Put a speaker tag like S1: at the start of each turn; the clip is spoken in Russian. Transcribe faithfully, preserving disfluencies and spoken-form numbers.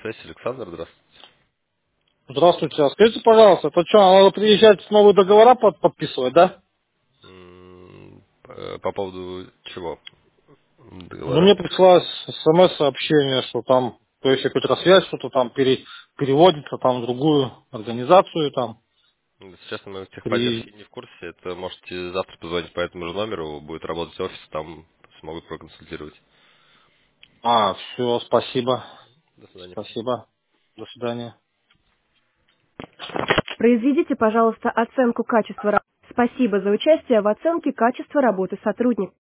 S1: шесть, Александр, здравствуйте.
S2: Здравствуйте. А скажите, пожалуйста, это что, надо приезжать новые договора под- подписывать, да?
S1: М, э, По поводу чего
S2: Ну,
S1: договора?
S2: мне пришло смс-сообщение, что там, то есть какая-то связь, что-то там пере- переводится там в другую организацию, там,
S1: Сейчас мы в техподдержке
S2: при...
S1: не в курсе. Это можете завтра позвонить по этому же номеру. Будет работать офис, там смогут проконсультировать.
S2: А, все, спасибо.
S1: До свидания.
S2: Спасибо. До свидания.
S3: Произведите, пожалуйста, оценку качества работы. Спасибо за участие в оценке качества работы сотрудника.